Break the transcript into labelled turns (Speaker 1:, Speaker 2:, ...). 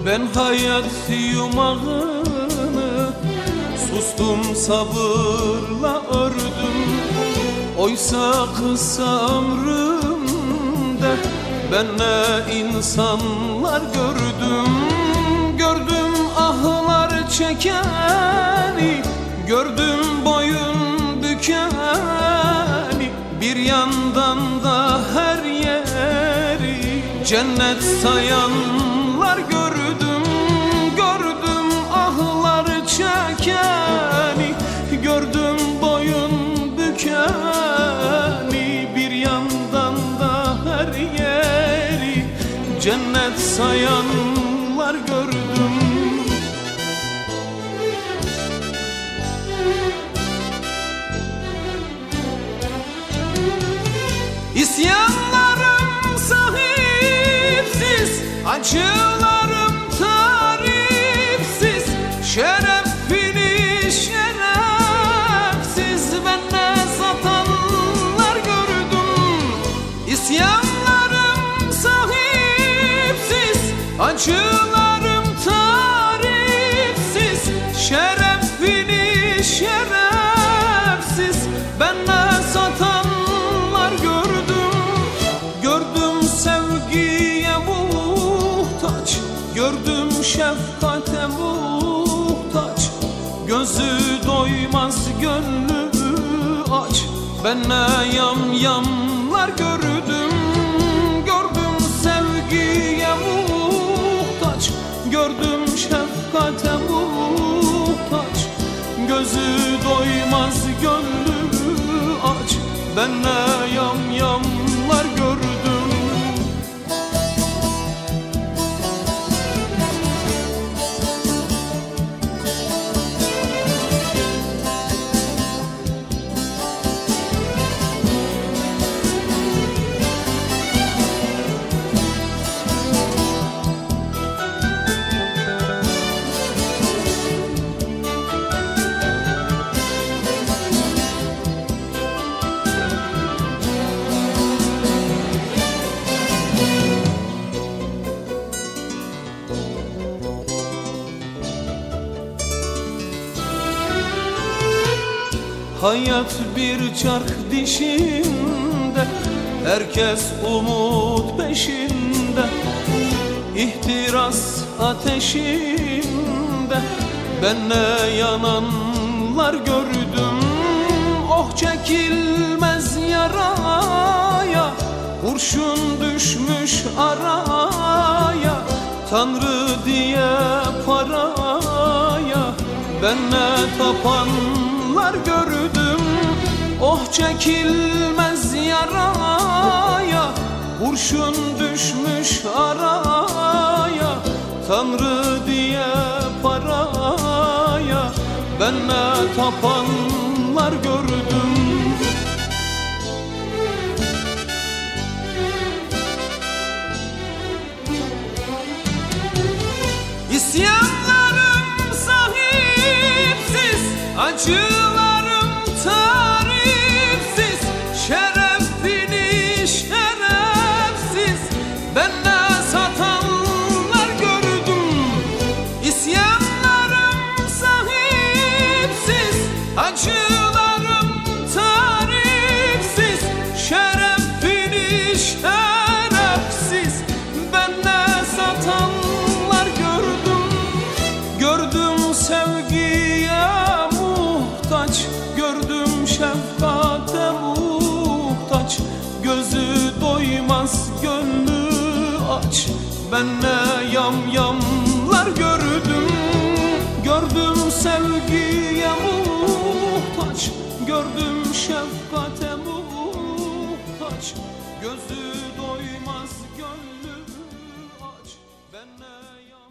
Speaker 1: Ben hayat yumağını sustum sabırla ördüm. Oysa kısa ömrümde ben ne insanlar gördüm. Gördüm ahlar çekeni, gördüm boyun bükeni. Bir yandan da her yeri cennet sayanlar gördüm. Gördüm ahlar çekeni, gördüm boyun bükeni. Bir yandan da her yeri cennet sayanlar gördüm. İsyanlarım sahipsiz, acılarım tarifsiz. Şerefini şerefsiz bende satanlar gördüm. İsyanlarım sahipsiz, acılarım tarifsiz. Şerefini şerefsiz bende satanlar gördüm. Gördüm sevgiye muhtaç, gördüm şefkate muhtaç. Gözü doymaz gönlü aç, ben ne yamyamlar gördüm. Gördüm sevgiye muhtaç, gördüm şefkate muhtaç. Gözü doymaz gönlü aç, ben ne yamyamlar gördüm. Hayat bir çark dişinde, herkes umut peşinde. İhtiras ateşinde ben ne yananlar gördüm. Oh çekilmez yaraya, kurşun düşmüş araya. Tanrı diye paraya ben ne tapanlar gördüm. Oh çekilmez yaraya, kurşun düşmüş araya. Tanrı diye paraya ben ne tapanlar gördüm. İsyanlarım sahipsiz, acılarım tarifsiz. Şerefini şerefsiz bende satanlar gördüm. İsyanlarım sahipsiz, acılarım tarifsiz. Şerefini şerefsiz bende satanlar gördüm. Gördüm sevgiye muhtaç, gördüm şefkate muhtaç. Gözü doymaz gönlü aç, ben ne yamyamlar gördüm. Gördüm sevgiye muhtaç, gördüm şefkate muhtaç. Gözü doymaz gönlü aç, ben ne